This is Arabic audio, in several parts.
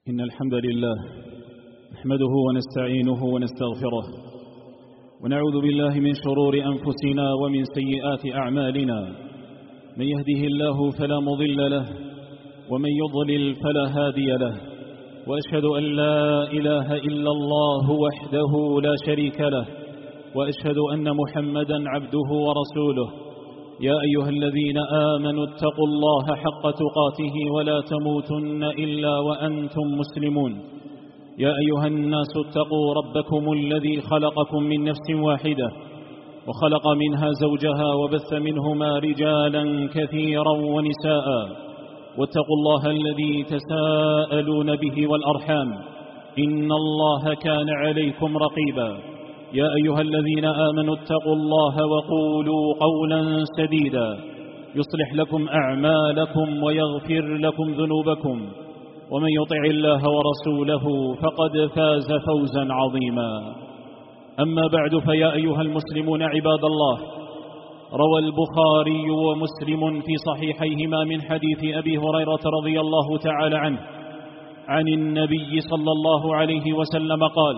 إن الحمد لله نحمده ونستعينه ونستغفره ونعوذ بالله من شرور أنفسنا ومن سيئات أعمالنا. من يهده الله فلا مضل له ومن يضلل فلا هادي له، وأشهد أن لا إله إلا الله وحده لا شريك له، وأشهد أن محمدا عبده ورسوله. يا أيها الذين آمنوا اتقوا الله حق تقاته ولا تموتن إلا وأنتم مسلمون. يا أيها الناس اتقوا ربكم الذي خلقكم من نفس واحدة وخلق منها زوجها وبث منهما رجالا كثيرا ونساء، واتقوا الله الذي تساءلون به والأرحام إن الله كان عليكم رقيبا. يا أيها الذين آمنوا اتقوا الله وقولوا قولا سديدا يصلح لكم أعمالكم ويغفر لكم ذنوبكم، ومن يطع الله ورسوله فقد فاز فوزا عظيما. أما بعد، فيا أيها المسلمون عباد الله، روى البخاري ومسلم في صحيحيهما من حديث أبي هريرة رضي الله تعالى عنه عن النبي صلى الله عليه وسلم قال: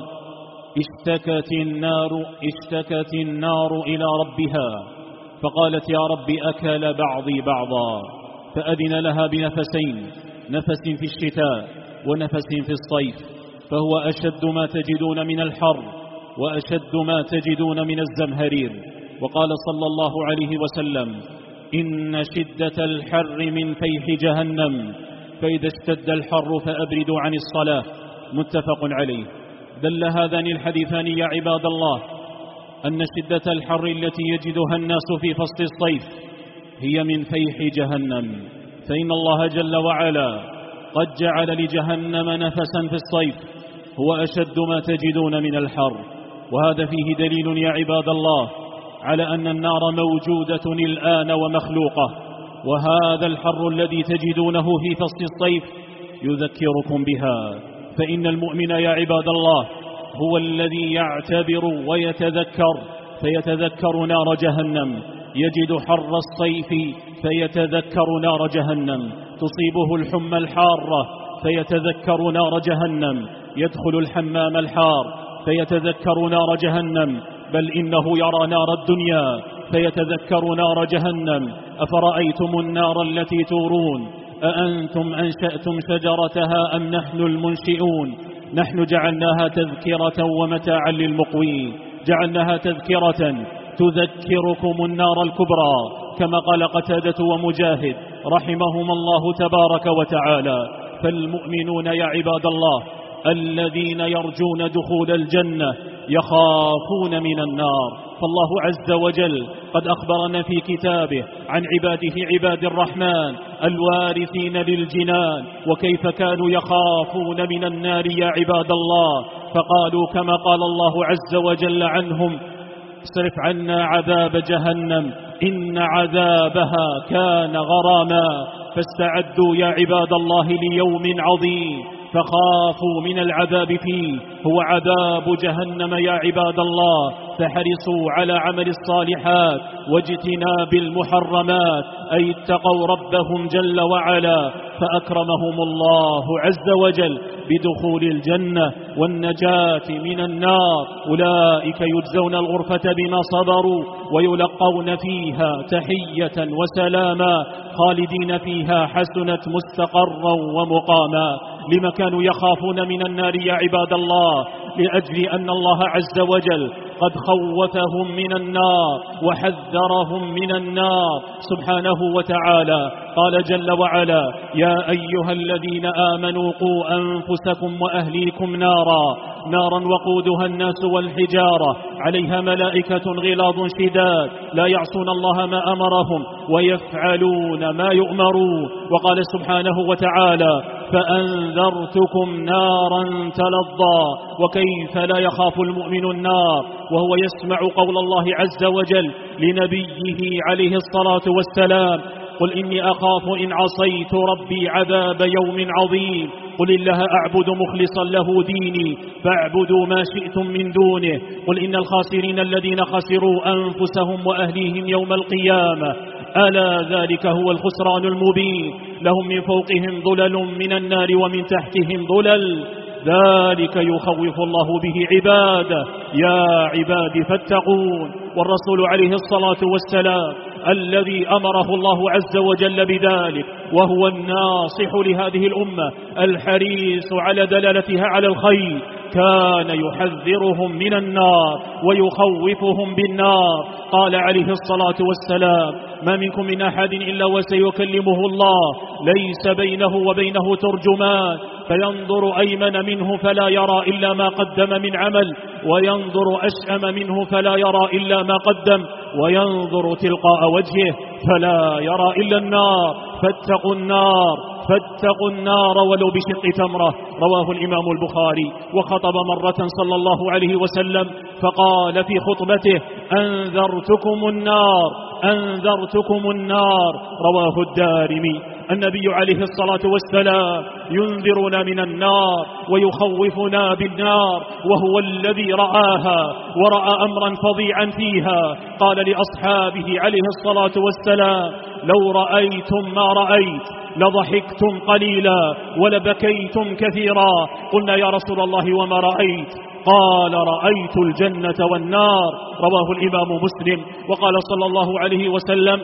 اشتكت النار إلى ربها فقالت: يا رب أكل بعضي بعضا، فأذن لها بنفسين، نفس في الشتاء ونفس في الصيف، فهو أشد ما تجدون من الحر وأشد ما تجدون من الزمهرير. وقال صلى الله عليه وسلم: إن شدة الحر من فيح جهنم، فإذا اشتد الحر فأبردوا عن الصلاة. متفق عليه. دل هذان الحديثان يا عباد الله أن شدة الحر التي يجدها الناس في فصل الصيف هي من فيح جهنم، فإن الله جل وعلا قد جعل لجهنم نفسا في الصيف هو أشد ما تجدون من الحر. وهذا فيه دليل يا عباد الله على أن النار موجودة الآن ومخلوقة، وهذا الحر الذي تجدونه في فصل الصيف يذكركم بها. فإن المؤمن يا عباد الله هو الذي يعتبر ويتذكر فيتذكر نار جهنم، يجد حر الصيف فيتذكر نار جهنم، تصيبه الحمى الحارة فيتذكر نار جهنم، يدخل الحمام الحار فيتذكر نار جهنم، بل إنه يرى نار الدنيا فيتذكر نار جهنم. أفرأيتم النار التي تورون أأنتم أنشأتم شجرتها أم نحن المنشئون؟ نحن جعلناها تذكرة ومتاعا للمقوين، جعلناها تذكرة تذكركم النار الكبرى، كما قال قتادة ومجاهد رحمهما الله تبارك وتعالى. فالمؤمنون يا عباد الله الذين يرجون دخول الجنة يخافون من النار، فالله عز وجل قد أخبرنا في كتابه عن عباده عباد الرحمن الوارثين للجنان وكيف كانوا يخافون من النار يا عباد الله، فقالوا كما قال الله عز وجل عنهم: اصرف عنا عذاب جهنم إن عذابها كان غراما. فاستعدوا يا عباد الله ليوم عظيم، فخافوا من العذاب فيه، هو عذاب جهنم يا عباد الله. فحرصوا على عمل الصالحات واجتناب المحرمات، أي اتقوا ربهم جل وعلا، فأكرمهم الله عز وجل بدخول الجنة والنجاة من النار. أولئك يجزون الغرفة بما صبروا ويلقون فيها تحية وسلاما خالدين فيها، حسنت مستقرا ومقاما. لما كانوا يخافون من النار يا عباد الله؟ لأجل أن الله عز وجل قد خوفهم من النار وحذرهم من النار سبحانه وتعالى. قال جل وعلا: يا أيها الذين آمنوا قوا أنفسكم وأهليكم نارا وقودها الناس والحجارة عليها ملائكة غلاظ شداد لا يعصون الله ما أمرهم ويفعلون ما يؤمرون. وقال سبحانه وتعالى: فأنذرتكم نارا تلظى. وكيف لا يخاف المؤمن النار وهو يسمع قول الله عز وجل لنبيه عليه الصلاة والسلام: قل إني أخاف إن عصيت ربي عذاب يوم عظيم. قل الله أعبد مخلصا له ديني فاعبدوا ما شئتم من دونه. قل إن الخاسرين الذين خسروا أنفسهم وأهليهم يوم القيامة ألا ذلك هو الخسران المبين. لهم من فوقهم ظلل من النار ومن تحتهم ظلل، ذلك يخوف الله به عباده. يا عباد فاتقون. والرسول عليه الصلاة والسلام الذي أمره الله عز وجل بذلك، وهو الناصح لهذه الأمة الحريص على دلالتها على الخير، كان يحذرهم من النار ويخوفهم بالنار. قال عليه الصلاة والسلام: ما منكم من أحد إلا وسيكلمه الله، ليس بينه وبينه ترجمان، فينظر أيمن منه فلا يرى إلا ما قدم من عمل، وينظر أشأم منه فلا يرى إلا ما قدم، وينظر تلقاء وجهه فلا يرى إلا النار. فاتقوا النار، فاتقوا النار ولو بشق تمرة. رواه الإمام البخاري. وخطب مرة صلى الله عليه وسلم فقال في خطبته: أنذرتكم النار، أنذرتكم النار. رواه الدارمي. النبي عليه الصلاة والسلام ينذرنا من النار ويخوفنا بالنار، وهو الذي رآها ورأى أمرا فظيعا فيها. قال لأصحابه عليه الصلاة والسلام: لو رأيتم ما رأيت لضحكتم قليلا ولبكيتم كثيرا. قلنا: يا رسول الله وما رأيت؟ قال: رأيت الجنة والنار. رواه الإمام مسلم. وقال صلى الله عليه وسلم: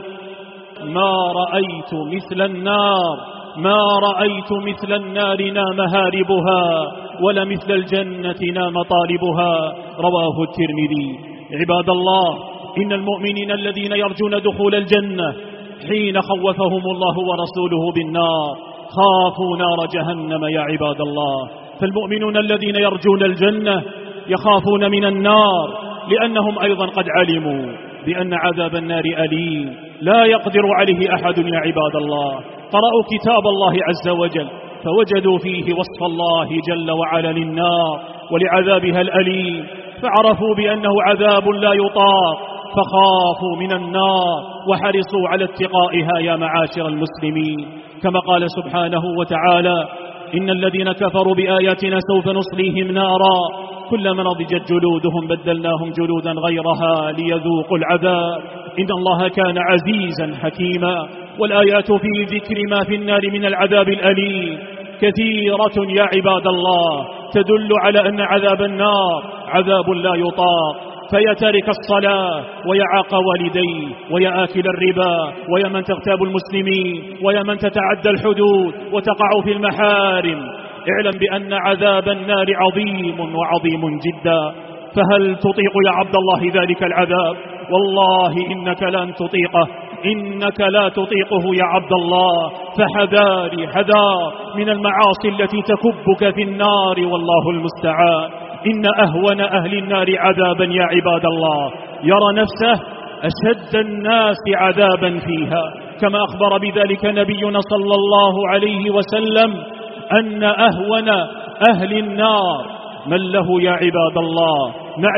ما رأيت مثل النار، ما رأيت مثل النار نام هاربها، ولا مثل الجنة نام طالبها. رواه الترمذي. عباد الله، إن المؤمنين الذين يرجون دخول الجنة حين خوفهم الله ورسوله بالنار خافوا نار جهنم يا عباد الله. فالمؤمنون الذين يرجون الجنة يخافون من النار، لأنهم أيضا قد علموا بأن عذاب النار أليم لا يقدر عليه أحد يا عباد الله. قرأوا كتاب الله عز وجل فوجدوا فيه وصف الله جل وعلا للنار ولعذابها الأليم، فعرفوا بأنه عذاب لا يطاق، فخافوا من النار وحرصوا على اتقائها يا معاشر المسلمين. كما قال سبحانه وتعالى: إن الذين كفروا بآياتنا سوف نصليهم نارا كلما نضجت جلودهم بدلناهم جلودا غيرها ليذوقوا العذاب إن الله كان عزيزا حكيما. والآيات في ذكر ما في النار من العذاب الأليم كثيرة يا عباد الله، تدل على أن عذاب النار عذاب لا يطاق. فيا تارك الصلاة، ويا عاق والديه، ويا آكل الربا، ويا من تغتاب المسلمين، ويا من تتعدى الحدود وتقع في المحارم، اعلم بأن عذاب النار عظيم وعظيم جدا. فهل تطيق يا عبد الله ذلك العذاب؟ والله إنك لن تطيقه، إنك لا تطيقه يا عبد الله. فحذاري حذار من المعاصي التي تكبك في النار، والله المستعان. إن أهون أهل النار عذابا يا عباد الله يرى نفسه أشد الناس عذابا فيها، كما أخبر بذلك نبينا صلى الله عليه وسلم أن أهون أهل النار من له يا عباد الله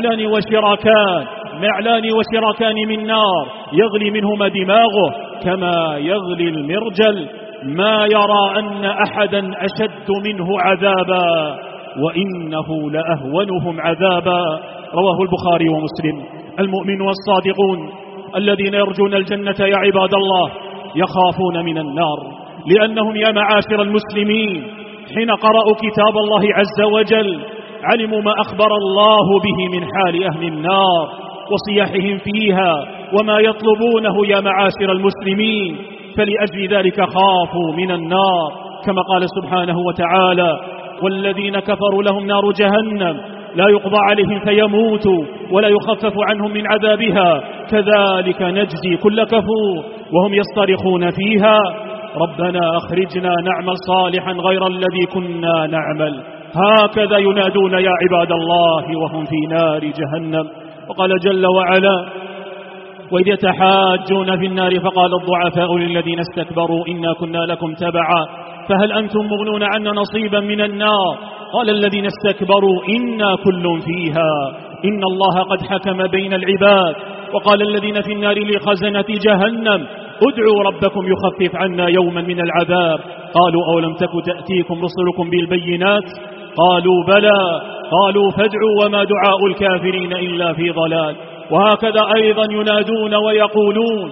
نعلان وشراكان من نار يغلي منهما دماغه كما يغلي المرجل، ما يرى أن أحدا أشد منه عذابا، وإنه لأهونهم عذابا. رواه البخاري ومسلم. المؤمنون الصادقون الذين يرجون الجنة يا عباد الله يخافون من النار، لأنهم يا معاشر المسلمين حين قرأوا كتاب الله عز وجل علموا ما أخبر الله به من حال أهل النار وصياحهم فيها وما يطلبونه يا معاشر المسلمين، فلأجل ذلك خافوا من النار. كما قال سبحانه وتعالى: والذين كفروا لهم نار جهنم لا يقضى عليهم فيموتوا ولا يخفف عنهم من عذابها كذلك نجزي كل كفور وهم يصطرخون فيها ربنا أخرجنا نعمل صالحا غير الذي كنا نعمل. هكذا ينادون يا عباد الله وهم في نار جهنم. وقال جل وعلا: وإذ يتحاجون في النار فقال الضعفاء للذين استكبروا إنا كنا لكم تبعا فهل أنتم مغنون عنا نصيبا من النار قال الذين استكبروا إنا كل فيها إن الله قد حكم بين العباد. وقال الذين في النار لخزنة جهنم ادعوا ربكم يخفف عنا يوما من العذاب قالوا أولم تك تأتيكم رسلكم بالبينات قالوا بلى قالوا فادعوا وما دعاء الكافرين إلا في ضلال. وهكذا أيضا ينادون ويقولون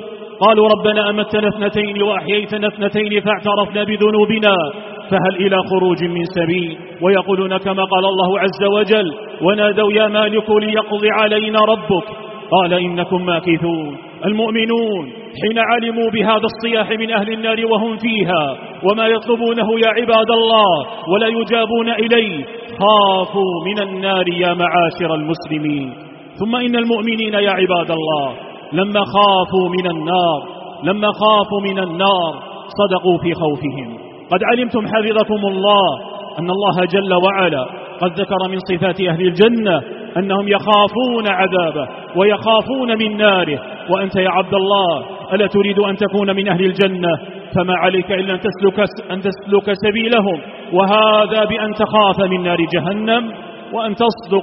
قالوا ربنا أمتنا اثنتين وأحييتنا اثنتين فاعترفنا بذنوبنا فهل إلى خروج من سبيل. ويقولون كما قال الله عز وجل ونادوا يا مالك ليقضي علينا ربك قال إنكم ماكثون. المؤمنون حين علموا بهذا الصياح من أهل النار وهم فيها وما يطلبونه يا عباد الله ولا يجابون إليه خافوا من النار يا معاشر المسلمين. ثم إن المؤمنين يا عباد الله لما خافوا من النار صدقوا في خوفهم. قد علمتم حفظكم الله أن الله جل وعلا قد ذكر من صفات أهل الجنة أنهم يخافون عذابه ويخافون من ناره. وأنت يا عبد الله ألا تريد أن تكون من أهل الجنة؟ فما عليك إلا أن تسلك سبيلهم، وهذا بأن تخاف من نار جهنم وأن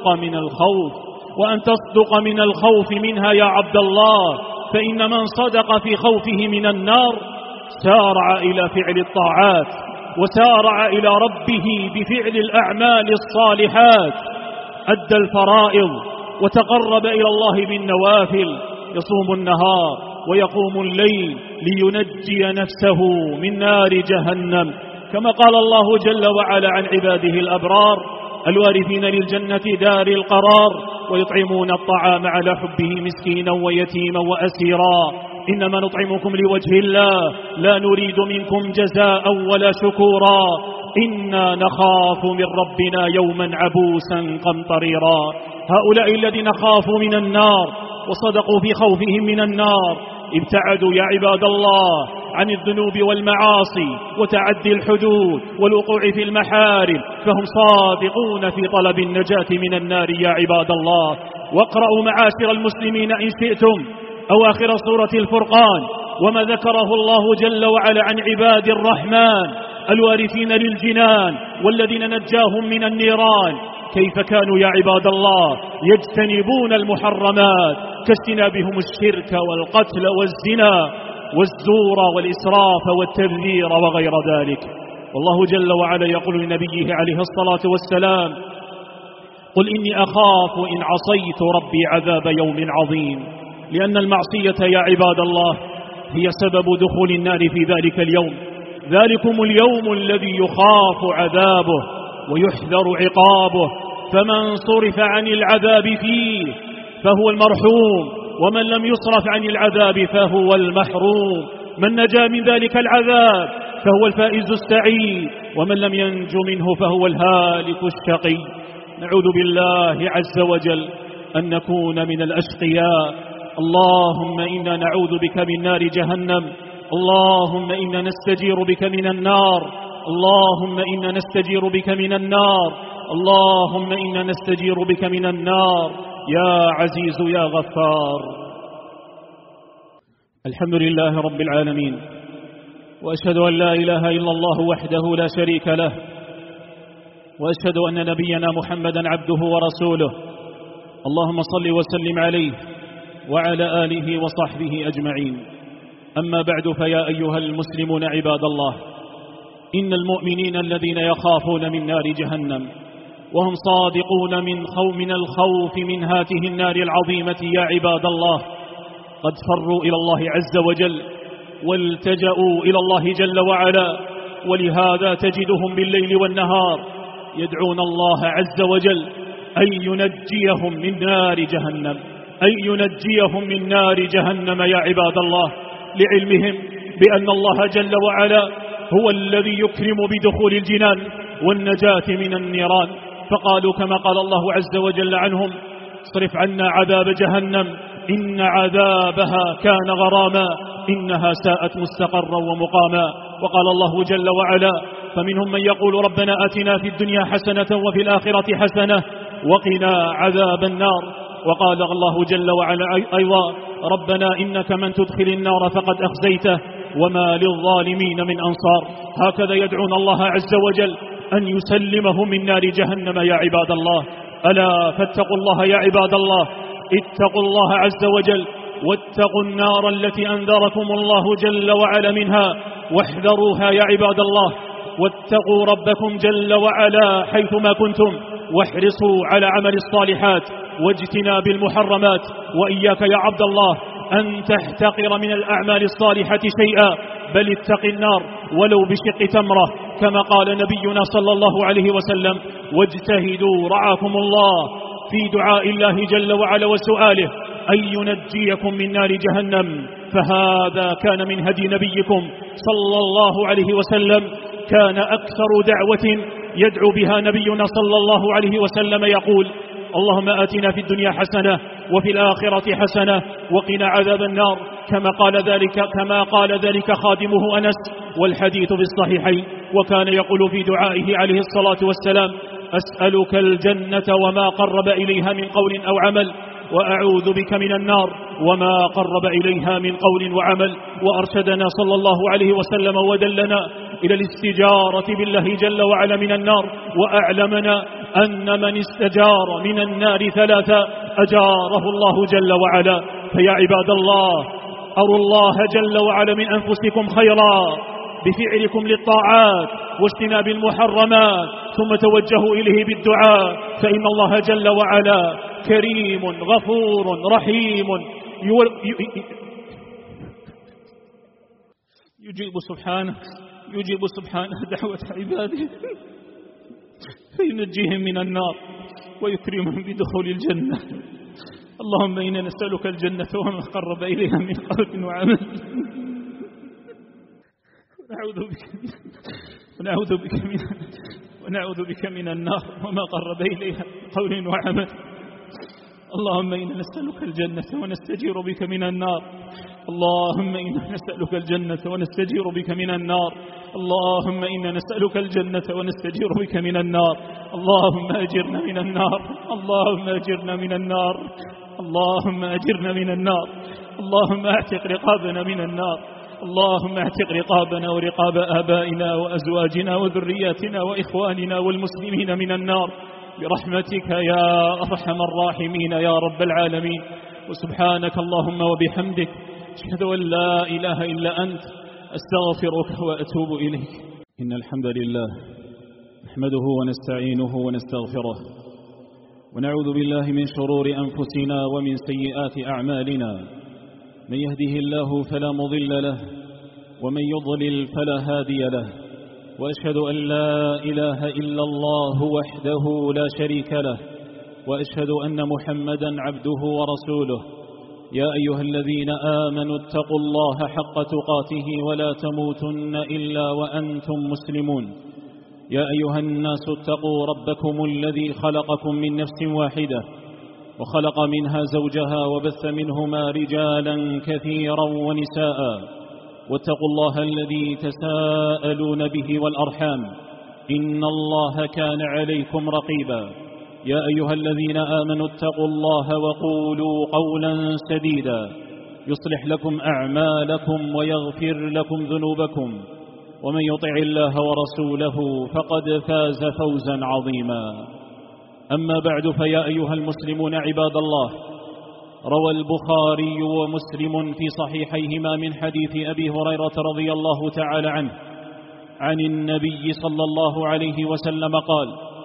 تصدق من الخوف منها يا عبد الله. فإن من صدق في خوفه من النار سارع إلى فعل الطاعات وسارع إلى ربه بفعل الأعمال الصالحات، أدى الفرائض وتقرب إلى الله بالنوافل، يصوم النهار ويقوم الليل لينجي نفسه من نار جهنم، كما قال الله جل وعلا عن عباده الأبرار الوارثين للجنة دار القرار ويطعمون الطعام على حبه مسكينا ويتيما وأسيرا إنما نطعمكم لوجه الله لا نريد منكم جزاء ولا شكورا إنا نخاف من ربنا يوما عبوسا قمطريرا. هؤلاء الذين خافوا من النار وصدقوا في خوفهم من النار ابتعدوا يا عباد الله عن الذنوب والمعاصي وتعدي الحدود والوقوع في المحارم، فهم صادقون في طلب النجاة من النار يا عباد الله. واقرأوا معاشر المسلمين إن شئتم أواخر سورة الفرقان وما ذكره الله جل وعلا عن عباد الرحمن الوارثين للجنان والذين نجاهم من النيران، كيف كانوا يا عباد الله يجتنبون المحرمات كاجتنابهم الشرك والقتل والزنا والزور والإسراف والتبذير وغير ذلك. والله جل وعلا يقول لنبيه عليه الصلاة والسلام قل إني أخاف إن عصيت ربي عذاب يوم عظيم، لأن المعصية يا عباد الله هي سبب دخول النار في ذلك اليوم. ذلكم اليوم الذي يخاف عذابه ويحذر عقابه، فمن صرف عن العذاب فيه فهو المرحوم، ومن لم يصرف عن العذاب فهو المحروم. من نجا من ذلك العذاب فهو الفائز السعيد، ومن لم ينج منه فهو الهالك الشقي. نعوذ بالله عز وجل أن نكون من الأشقياء. اللهم إنا نعوذ بك من نار جهنم، اللهم إنا نستجير بك من النار، اللهم إنا نستجير بك من النار، اللهم إنا نستجير بك من النار يا عزيز يا غفار. الحمد لله رب العالمين، وأشهد أن لا إله إلا الله وحده لا شريك له، وأشهد أن نبينا محمدا عبده ورسوله. اللهم صل وسلم عليه وعلى آله وصحبه أجمعين. أما بعد، فيا أيها المسلمون عباد الله، إن المؤمنين الذين يخافون من نار جهنم وهم صادقون من الخوف من هاته النار العظيمة يا عباد الله قد فروا إلى الله عز وجل والتجأوا إلى الله جل وعلا، ولهذا تجدهم بالليل والنهار يدعون الله عز وجل أن ينجيهم من نار جهنم يا عباد الله، لعلمهم بأن الله جل وعلا هو الذي يكرم بدخول الجنان والنجاة من النيران. فقالوا كما قال الله عز وجل عنهم اصرف عنا عذاب جهنم إن عذابها كان غراما إنها ساءت مستقرا ومقاما. وقال الله جل وعلا فمنهم من يقول ربنا آتنا في الدنيا حسنة وفي الآخرة حسنة وقنا عذاب النار. وقال الله جل وعلا أيضا ربنا إنك من تدخل النار فقد أخزيته وما للظالمين من أنصار. هكذا يدعون الله عز وجل أن يسلمهم من نار جهنم يا عباد الله. ألا فاتقوا الله يا عباد الله، اتقوا الله عز وجل واتقوا النار التي أنذركم الله جل وعلا منها واحذروها يا عباد الله، واتقوا ربكم جل وعلا حيثما كنتم، واحرصوا على عمل الصالحات واجتناب المحرمات. وإياك يا عبد الله أن تحتقر من الأعمال الصالحة شيئا، بل اتق النار ولو بشق تمرة، كما قال نبينا صلى الله عليه وسلم: واجتهدوا رعاكم الله في دعاء الله جل وعلا وسؤاله أن ينجيكم من نار جهنم. فهذا كان من هدي نبيكم صلى الله عليه وسلم. كان أكثر دعوة يدعو بها نبينا صلى الله عليه وسلم يقول: اللهم آتنا في الدنيا حسنة وفي الآخرة حسنة وقنا عذاب النار، كما قال ذلك خادمه أنس، والحديث في الصحيحين. وكان يقول في دعائه عليه الصلاة والسلام: أسألك الجنة وما قرب إليها من قول أو عمل، وأعوذ بك من النار وما قرب إليها من قول وعمل. وأرشدنا صلى الله عليه وسلم ودلنا إلى الاستجارة بالله جل وعلا من النار، وأعلمنا أن من استجار من النار ثلاثة أجاره الله جل وعلا. فيا عباد الله، أروا الله جل وعلا من أنفسكم خيرا بفعلكم للطاعات واجتناب المحرمات، ثم توجهوا إليه بالدعاء، فإن الله جل وعلا كريم غفور رحيم يجيب سبحانه دعوة عباده فينجيهم من النار ويكرمهم بدخول الجنة. اللهم إنا نسألك الجنة وما قرب إليها من قول وعمل، ونعوذ بك من النار وما قرب إليها من قول وعمل. اللهم إنا نسألك الجنة ونستجير بك من النار. اللهم إنا نسألك الجنة ونستجير بك من النار. اللهم إنا نسألك الجنة ونستجير بك من النار. اللهم أجرنا من النار. اللهم أجرنا من النار. اللهم أجرنا من النار. اللهم اعتق رقابنا من النار. اللهم اعتق رقابنا ورقاب آبائنا وأزواجنا وذرياتنا وإخواننا والمسلمين من النار برحمتك يا أرحم الراحمين يا رب العالمين. وسبحانك اللهم وبحمدك، أشهد أن لا إله إلا أنت، أستغفرك وأتوب إليك. إن الحمد لله نحمده ونستعينه ونستغفره، ونعوذ بالله من شرور أنفسنا ومن سيئات أعمالنا. من يهده الله فلا مضل له، ومن يضلل فلا هادي له. وأشهد أن لا إله إلا الله وحده لا شريك له، وأشهد أن محمدا عبده ورسوله. يا أيها الذين آمنوا اتقوا الله حق تقاته ولا تموتن إلا وأنتم مسلمون. يا أيها الناس اتقوا ربكم الذي خلقكم من نفس واحدة، وخلق منها زوجها، وبث منهما رجالا كثيرا ونساء. واتقوا الله الذي تساءلون به والأرحام، إن الله كان عليكم رقيبا. يا أيها الذين آمنوا اتقوا الله وقولوا قولا سديدا يصلح لكم أعمالكم ويغفر لكم ذنوبكم، ومن يطع الله ورسوله فقد فاز فوزا عظيما. أما بعد، فيا أيها المسلمون عباد الله، روى البخاري ومسلم في صحيحيهما من حديث أبي هريرة رضي الله تعالى عنه عن النبي صلى الله عليه وسلم قال: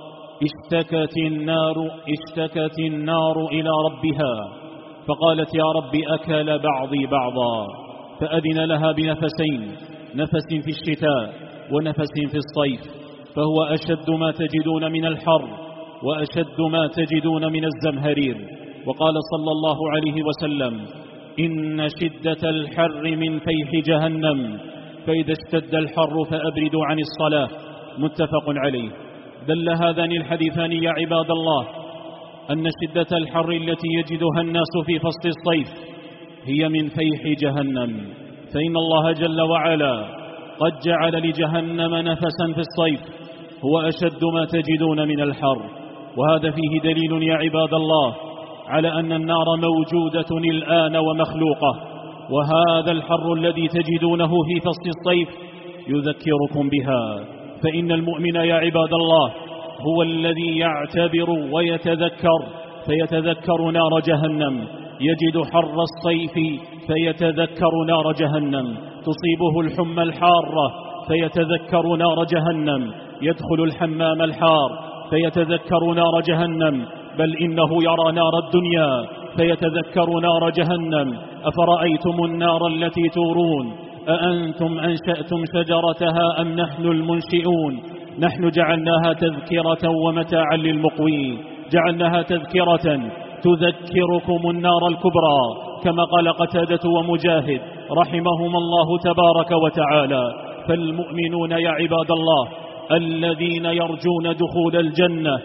اشتكت النار إلى ربها فقالت: يا رب أكل بعضي بعضا، فأذن لها بنفسين، نفس في الشتاء ونفس في الصيف، فهو أشد ما تجدون من الحر وأشد ما تجدون من الزمهرير. وقال صلى الله عليه وسلم: إن شدة الحر من فيح جهنم، فإذا اشتد الحر فأبردوا عن الصلاة. متفق عليه. دل هذان الحديثان يا عباد الله أن شدة الحر التي يجدها الناس في فصل الصيف هي من فيح جهنم، فإن الله جل وعلا قد جعل لجهنم نفسا في الصيف هو أشد ما تجدون من الحر. وهذا فيه دليل يا عباد الله على أن النار موجودة الآن ومخلوقة، وهذا الحر الذي تجدونه في فصل الصيف يذكركم بها. فإن المؤمن يا عباد الله هو الذي يعتبر ويتذكر فيتذكر نار جهنم، يجد حر الصيف فيتذكر نار جهنم، تصيبه الحمى الحارة فيتذكر نار جهنم، يدخل الحمام الحار فيتذكر نار جهنم، بل إنه يرى نار الدنيا فيتذكر نار جهنم: أفرأيتم النار التي تورون أأنتم أنشأتم شجرتها أم نحن المنشئون نحن جعلناها تذكرة ومتاعا للمقوين، جعلناها تذكرة تذكركم النار الكبرى، كما قال قتادة ومجاهد رحمهم الله تبارك وتعالى. فالمؤمنون يا عباد الله الذين يرجون دخول الجنة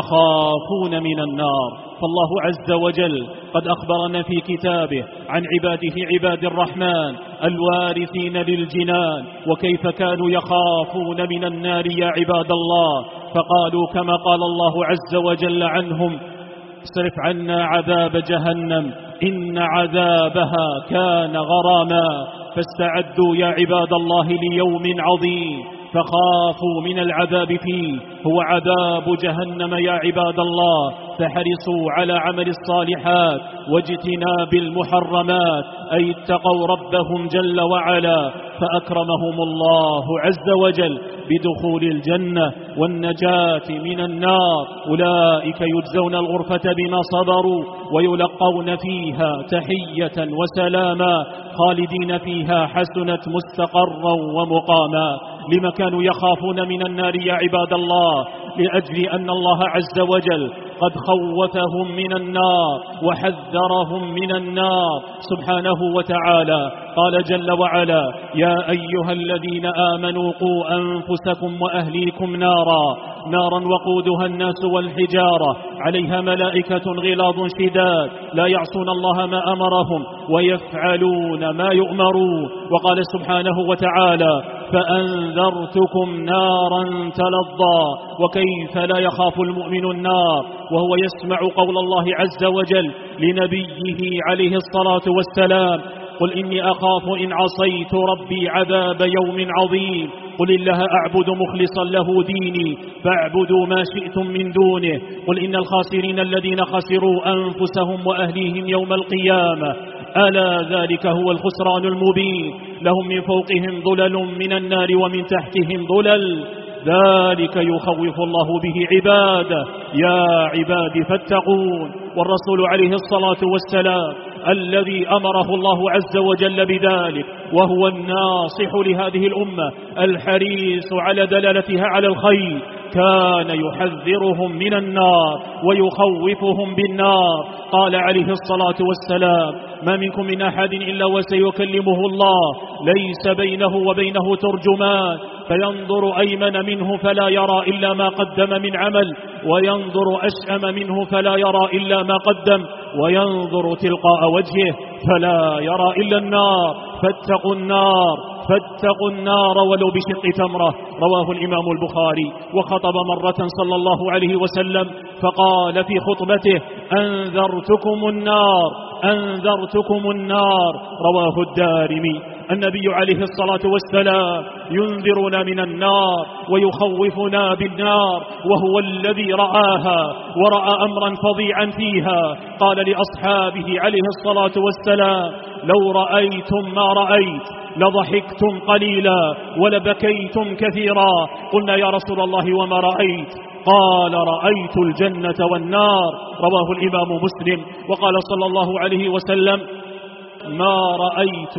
يخافون من النار، فالله عز وجل قد أخبرنا في كتابه عن عباده عباد الرحمن الوارثين للجنان وكيف كانوا يخافون من النار يا عباد الله، فقالوا كما قال الله عز وجل عنهم: اصرف عنا عذاب جهنم إن عذابها كان غراما. فاستعدوا يا عباد الله ليوم عظيم، فخافوا من العذاب فيه، هو عذاب جهنم يا عباد الله. فحرصوا على عمل الصالحات واجتناب المحرمات، أي اتقوا ربهم جل وعلا، فأكرمهم الله عز وجل بدخول الجنة والنجاة من النار. أولئك يجزون الغرفة بما صبروا ويلقون فيها تحية وسلاما خالدين فيها حسنت مستقرا ومقاما. لما كانوا يخافون من النار يا عباد الله؟ لأجل أن الله عز وجل قد خوفهم من النار وحذرهم من النار سبحانه وتعالى. قال جل وعلا: يا أيها الذين آمنوا قوا أنفسكم وأهليكم نارا وقودها الناس والحجارة عليها ملائكة غلاظ شداد لا يعصون الله ما أمرهم ويفعلون ما يؤمرون. وقال سبحانه وتعالى: فأنذرتكم نارا تلظى. وكيف لا يخاف المؤمن النار وهو يسمع قول الله عز وجل لنبيه عليه الصلاة والسلام: قل إني أخاف إن عصيت ربي عذاب يوم عظيم. قل الله أعبد مخلصا له ديني فاعبدوا ما شئتم من دونه. قل إن الخاسرين الذين خسروا أنفسهم وأهليهم يوم القيامة ألا ذلك هو الخسران المبين. لهم من فوقهم ظلل من النار ومن تحتهم ظلل ذلك يخوف الله به عباده يا عباد فاتقون. والرسول عليه الصلاة والسلام الذي أمره الله عز وجل بذلك وهو الناصح لهذه الأمة الحريص على دلالتها على الخير كان يحذرهم من النار ويخوفهم بالنار. قال عليه الصلاة والسلام: ما منكم من أحد إلا وسيكلمه الله ليس بينه وبينه ترجمان فينظر أيمن منه فلا يرى إلا ما قدم من عمل وينظر أشأم منه فلا يرى إلا ما قدم وينظر تلقاء وجهه فلا يرى إلا النار. فاتقوا النار ولو بشق تمرة. رواه الإمام البخاري. وخطب مرة صلى الله عليه وسلم فقال في خطبته: أنذرتكم النار. رواه الدارمي. النبي عليه الصلاة والسلام ينذرنا من النار ويخوفنا بالنار وهو الذي رآها ورأى أمرا فظيعا فيها. قال لأصحابه عليه الصلاة والسلام: لو رأيتم ما رأيت لضحكتم قليلا ولبكيتم كثيرا. قلنا: يا رسول الله وما رأيت؟ قال: رأيت الجنة والنار. رواه الإمام مسلم. وقال صلى الله عليه وسلم: ما رأيت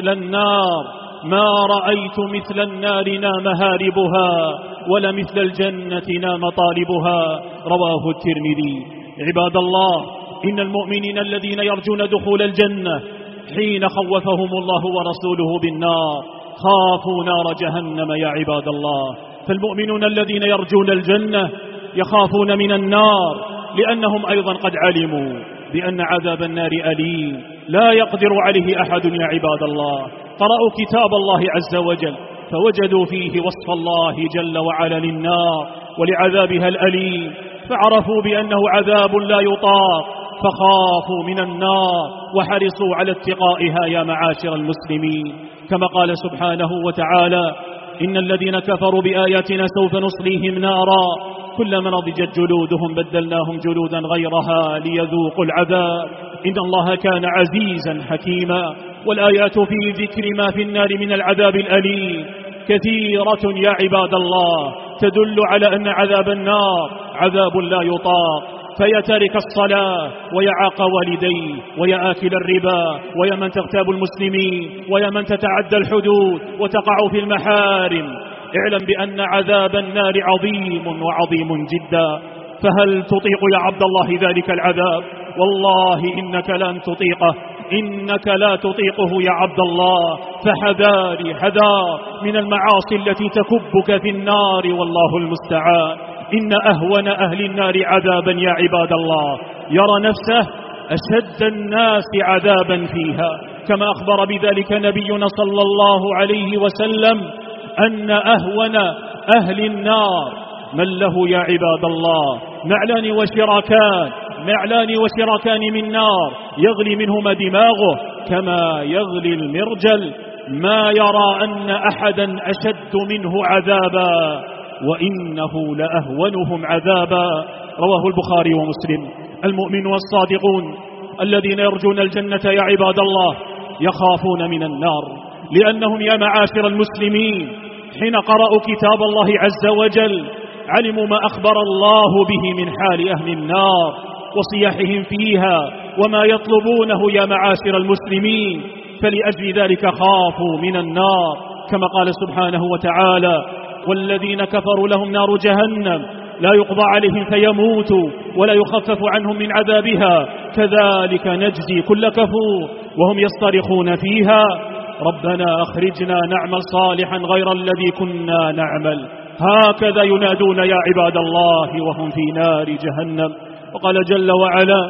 مثل النار نام هاربها ولا مثل الجنة نام طالبها. رواه الترمذي. عباد الله، إن المؤمنين الذين يرجون دخول الجنة حين خوفهم الله ورسوله بالنار خافوا نار جهنم يا عباد الله. فالمؤمنون الذين يرجون الجنة يخافون من النار لأنهم أيضا قد علموا بأن عذاب النار أليم لا يقدر عليه أحد يا عباد الله. قرأوا كتاب الله عز وجل فوجدوا فيه وصف الله جل وعلا للنار ولعذابها الأليم، فعرفوا بأنه عذاب لا يطاق فخافوا من النار وحرصوا على اتقائها يا معاشر المسلمين. كما قال سبحانه وتعالى: إن الذين كفروا بآياتنا سوف نصليهم نارا كلما نضجت جلودهم بدلناهم جلودا غيرها ليذوقوا العذاب إن الله كان عزيزا حكيما. والآيات في ذكر ما في النار من العذاب الأليم كثيرة يا عباد الله تدل على أن عذاب النار عذاب لا يطاق. فيا تارك الصلاة ويا عاق والديه ويا آكل الربا ويا من تغتاب المسلمين ويا من تتعدى الحدود وتقع في المحارم، اعلم بأن عذاب النار عظيم وعظيم جدا. فهل تطيق يا عبد الله ذلك العذاب؟ والله إنك لن تطيقه، إنك لا تطيقه يا عبد الله. فحذاري حذار من المعاصي التي تكبك في النار، والله المستعان. إن أهون أهل النار عذابا يا عباد الله يرى نفسه أشد الناس عذابا فيها، كما أخبر بذلك نبينا صلى الله عليه وسلم أن أهون أهل النار من له يا عباد الله معلان وشراكان من نار يغلي منهما دماغه كما يغلي المرجل، ما يرى أن أحدا أشد منه عذابا، وإنه لأهونهم عذابا. رواه البخاري ومسلم. المؤمن والصادقون الذين يرجون الجنة يا عباد الله يخافون من النار، لأنهم يا معاشر المسلمين حين قرأوا كتاب الله عز وجل علموا ما أخبر الله به من حال أهل النار وصياحهم فيها وما يطلبونه يا معاشر المسلمين، فلأجل ذلك خافوا من النار، كما قال سبحانه وتعالى: والذين كفروا لهم نار جهنم لا يقضى عليهم فيموتوا ولا يخفف عنهم من عذابها كذلك نجزي كل كفور وهم يصطرخون فيها ربنا أخرجنا نعمل صالحا غير الذي كنا نعمل. هكذا ينادون يا عباد الله وهم في نار جهنم. وقال جل وعلا: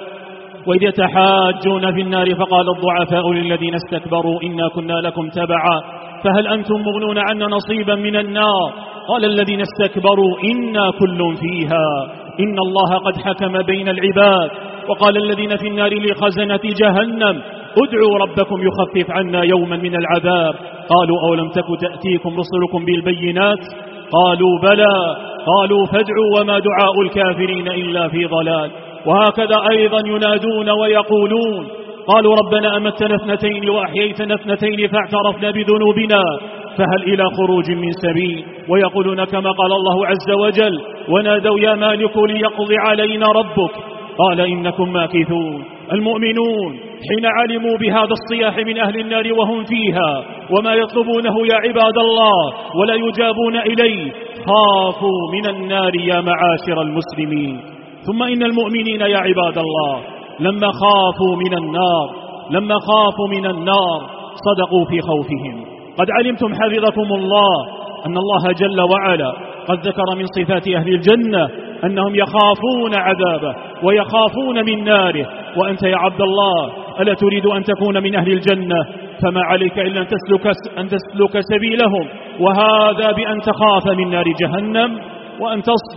وإذ يتحاجون في النار فقال الضعفاء للذين استكبروا إنا كنا لكم تبعا فهل أنتم مغنون عنا نصيبا من النار قال الذين استكبروا إنا كل فيها إن الله قد حكم بين العباد. وقال الذين في النار لخزنة جهنم ادعوا ربكم يخفف عنا يوما من العذاب قالوا أولم تك تأتيكم رسلكم بالبينات قالوا بلى قالوا فادعوا وما دعاء الكافرين إلا في ضلال. وهكذا أيضا ينادون ويقولون: قالوا ربنا أمتنا اثنتين وأحييتنا اثنتين فاعترفنا بذنوبنا فهل إلى خروج من سبيل. ويقولون كما قال الله عز وجل: ونادوا يا مالك ليقضي علينا ربك قال إنكم ماكثون. المؤمنون حين علموا بهذا الصياح من أهل النار وهم فيها وما يطلبونه يا عباد الله ولا يجابون إليه خافوا من النار يا معاشر المسلمين. ثم إن المؤمنين يا عباد الله لما خافوا من النار صدقوا في خوفهم. قد علمتم حفظكم الله أن الله جل وعلا قد ذكر من صفات أهل الجنة أنهم يخافون عذابه ويخافون من ناره. وأنت يا عبد الله ألا تريد أن تكون من أهل الجنة؟ فما عليك إلا أن تسلك سبيلهم، وهذا بأن تخاف من نار جهنم وأن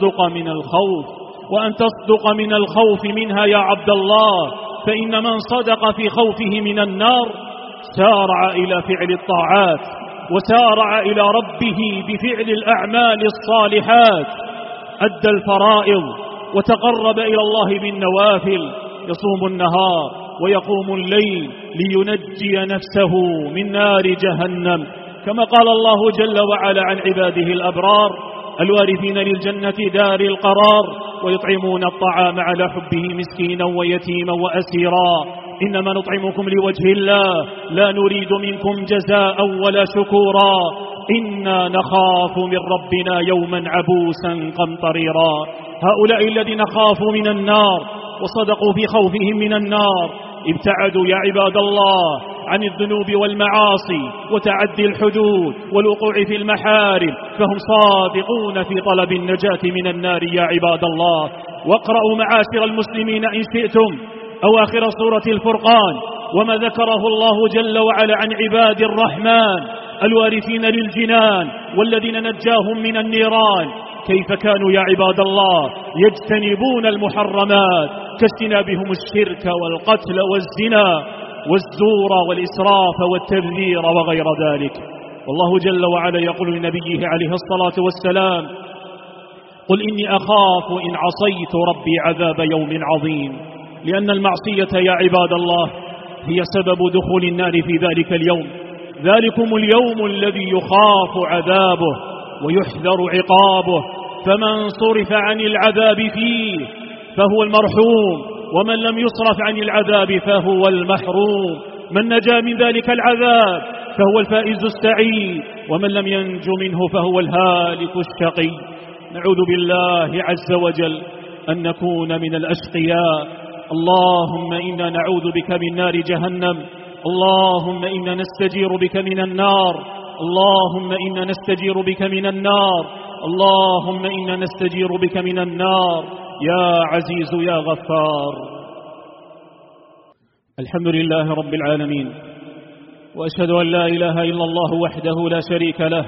تصدق من الخوف منها يا عبد الله. فإن من صدق في خوفه من النار سارع إلى فعل الطاعات وسارع إلى ربه بفعل الأعمال الصالحات، أدى الفرائض وتقرب إلى الله بالنوافل، يصوم النهار ويقوم الليل لينجي نفسه من نار جهنم، كما قال الله جل وعلا عن عباده الأبرار الوارثين للجنة دار القرار ويطعمون الطعام على حبه مسكينا ويتيما وأسيرا إنما نطعمكم لوجه الله لا نريد منكم جزاء ولا شكورا إنا نخاف من ربنا يوما عبوسا قمطريرا. هؤلاء الذين خافوا من النار وصدقوا في خوفهم من النار ابتعدوا يا عباد الله عن الذنوب والمعاصي وتعدي الحدود والوقوع في المحارم، فهم صادقون في طلب النجاة من النار يا عباد الله. واقرأوا معاشر المسلمين إن شئتم أواخر سورة الفرقان وما ذكره الله جل وعلا عن عباد الرحمن الوارثين للجنان والذين نجاهم من النيران، كيف كانوا يا عباد الله يجتنبون المحرمات كاجتنابهم الشرك والقتل والزنا والزور والإسراف والتبذير وغير ذلك. والله جل وعلا يقول لنبيه عليه الصلاة والسلام: قل إني أخاف إن عصيت ربي عذاب يوم عظيم. لأن المعصية يا عباد الله هي سبب دخول النار في ذلك اليوم. ذلكم اليوم الذي يخاف عذابه ويحذر عقابه، فمن صرف عن العذاب فيه فهو المرحوم، ومن لم يصرف عن العذاب فهو المحروم. من نجا من ذلك العذاب فهو الفائز السعيد، ومن لم ينج منه فهو الهالك الشقي. نعوذ بالله عز وجل أن نكون من الأشقياء. اللهم إنا نعوذ بك من نار جهنم، اللهم إنا نستجير بك من النار، اللهم إنا نستجير بك من النار، اللهم إنا نستجير بك من النار يا عزيز يا غفار. الحمد لله رب العالمين، وأشهد أن لا إله إلا الله وحده لا شريك له،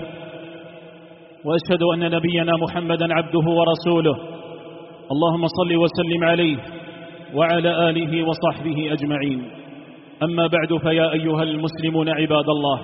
وأشهد أن نبينا محمدا عبده ورسوله. اللهم صل وسلم عليه وعلى آله وصحبه أجمعين. أما بعد، فيا أيها المسلمون عباد الله،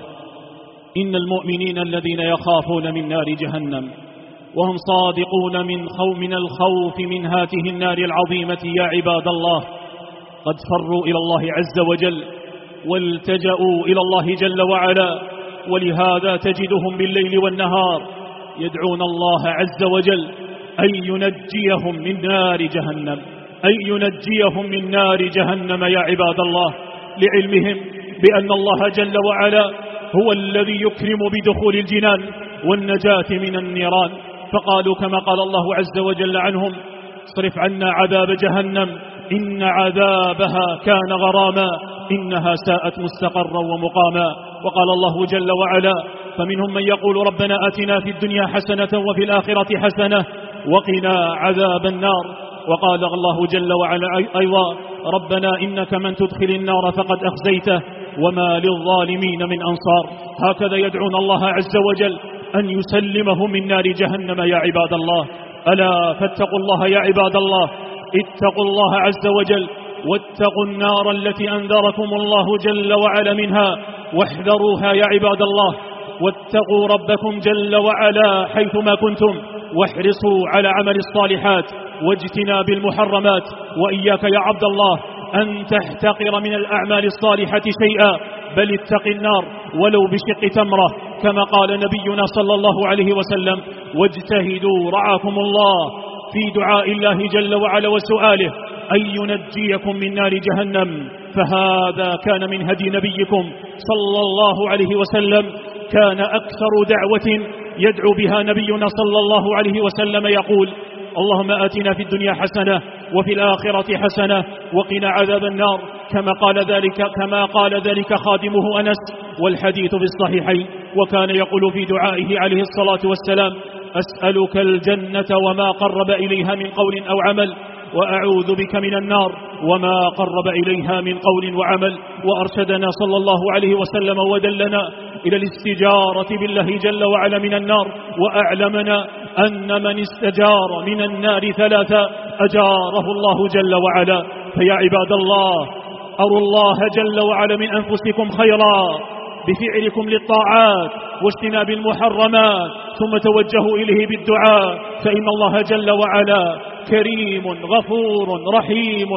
إن المؤمنين الذين يخافون من نار جهنم وهم صادقون من الخوف من هاته النار العظيمة يا عباد الله قد فروا إلى الله عز وجل والتجأوا إلى الله جل وعلا، ولهذا تجدهم بالليل والنهار يدعون الله عز وجل أن ينجيهم من نار جهنم، أن ينجيهم من نار جهنم يا عباد الله، لعلمهم بأن الله جل وعلا هو الذي يكرم بدخول الجنان والنجاة من النيران. فقالوا كما قال الله عز وجل عنهم: اصرف عنا عذاب جهنم إن عذابها كان غراما إنها ساءت مستقرا ومقاما. وقال الله جل وعلا: فمنهم من يقول ربنا آتنا في الدنيا حسنة وفي الآخرة حسنة وقنا عذاب النار. وقال الله جل وعلا أيضا: ربنا إنك من تدخل النار فقد أخزيته وما للظالمين من أنصار. هكذا يدعون الله عز وجل أن يسلمهم من نار جهنم يا عباد الله. ألا فاتقوا الله يا عباد الله، اتقوا الله عز وجل واتقوا النار التي أنذركم الله جل وعلا منها واحذروها يا عباد الله. واتقوا ربكم جل وعلا حيثما كنتم، واحرصوا على عمل الصالحات واجتناب المحرمات. وإياك يا عبد الله أن تحتقر من الأعمال الصالحة شيئا، بل اتق النار ولو بشق تمرة، كما قال نبينا صلى الله عليه وسلم: واجتهدوا رعاكم الله في دعاء الله جل وعلا وسؤاله أن ينجيكم من نار جهنم. فهذا كان من هدي نبيكم صلى الله عليه وسلم. كان أكثر دعوة يدعو بها نبينا صلى الله عليه وسلم يقول: اللهم آتنا في الدنيا حسنة وفي الآخرة حسنة وقنا عذاب النار، كما قال ذلك خادمه أنس، والحديث في الصحيحين. وكان يقول في دعائه عليه الصلاة والسلام: أسألك الجنة وما قرب إليها من قول أو عمل، وأعوذ بك من النار وما قرب إليها من قول وعمل. وأرشدنا صلى الله عليه وسلم ودلنا إلى الاستجارة بالله جل وعلا من النار، وأعلمنا أن من استجار من النار ثلاثة أجاره الله جل وعلا. فيا عباد الله، أروا الله جل وعلا من أنفسكم خيرا بفعلكم للطاعات واجتناب المحرمات، ثم توجهوا إليه بالدعاء، فإن الله جل وعلا كريم غفور رحيم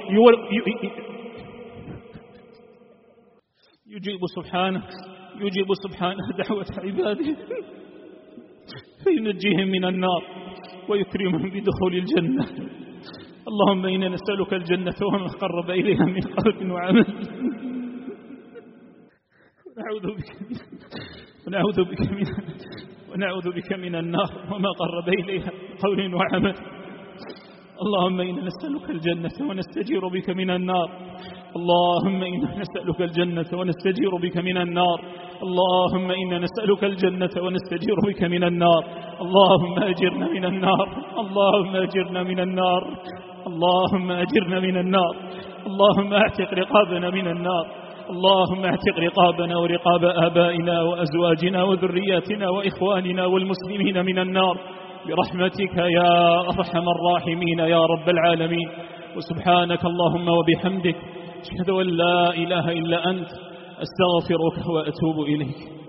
يجيب سبحانه دعوة عباده فينجيهم من النار ويكرمهم بدخول الجنة. اللهم إنا نسألك الجنة وما قرب إليها من قول وعمل، ونعوذ بك من النار وما قرب إليها من قول وعمل. اللهم إنا نسألك الجنة ونستجير بك من النار، اللهم إنا نسألك الجنة ونستجير بك من النار، اللهم إنا نسألك الجنة ونستجير بك من النار. اللهم أجرنا من النار، اللهم أجرنا من النار، اللهم أجرنا من النار. اللهم اعتق رقابنا من النار، اللهم اعتق رقابنا ورقاب آبائنا وأزواجنا وذرياتنا وإخواننا والمسلمين من النار برحمتك يا أرحم الراحمين يا رب العالمين. وسبحانك اللهم وبحمدك أشهد أن لا إله إلا أنت، أستغفرك وأتوب إليك.